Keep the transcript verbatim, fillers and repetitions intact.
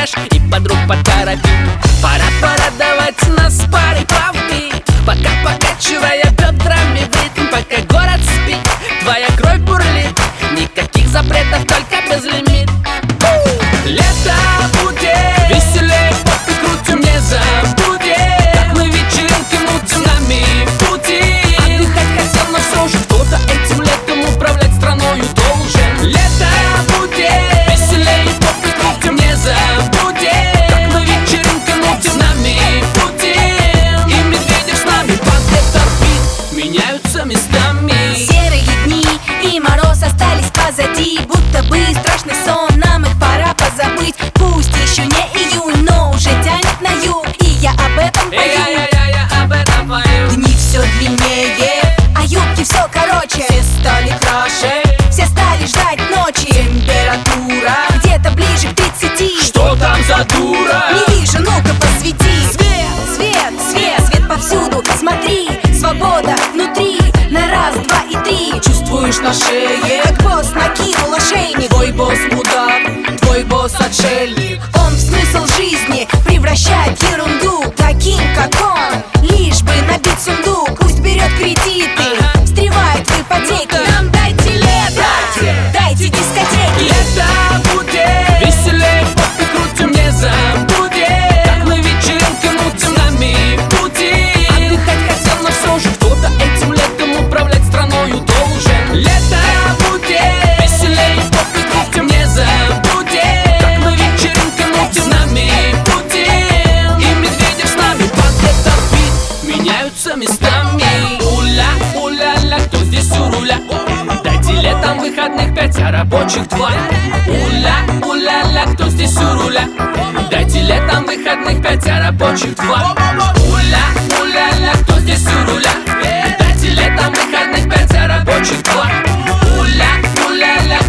наш и подруг поторопить. Пора, пора давать нас парой правды, пока покачивая бедрами в ритм, пока город спит, твоя кровь бурлит. Никаких запретов, только безлимит. Лето будет веселее, попы крутим, не забудем, как мы вечеринки мутим, нами в пути. Отдыхать хотел, но все же кто-то этим летом управлять страною должен. Лето будет веселее, попы крутим, не забудем, как мы вечеринки мутим, нами в пути. И Медведев с нами под этот бит меняются местами. Серые дни и мороз остались позади, будто бы страшный сон, нам их пора позабыть. Пусть еще не июнь, но уже тянет на юг, и я об этом пою. Я, я, я, я об этом пою. Дни все длиннее, а юбки все короче. Все стали краше, все стали ждать ночи. Температура где-то ближе к тридцати. Что там за дура? Не вижу, ну-ка посвети. Свет, свет, свет, свет повсюду. Смотри, свобода внутри. На раз, два и три. Чувствуешь на шее, Как босс накинул ошейник. твой босс мудак, твой босс отшельник. Он в смысл жизни превращает ерунду таким, как он, лишь бы набить сундук. Пусть берет кредиты, встревает в ипотеки. Нам дайте лето, дайте дискотеки. Лето будет веселее, попы крутим, не забудем, как мы вечеринки мутим, нами в пути. Отдыхать хотел, но все же кто-то этим летом управлять страною должен. Лето будет веселее, попы крутим, не забудем, как мы вечеринки мутим, нами в пути. И Медведев с нами под этот бит меняются местами. Уля, уля-ля, кто здесь у руля? Дайте летом выходных пять, а рабочих два. Уля, уля-ля, кто здесь у руля? Дайте летом выходных пять, а рабочих два. Уля, уля-ля, кто здесь у руля? Дайте летом выходных пять, а рабочих два. Уля, уля-ля,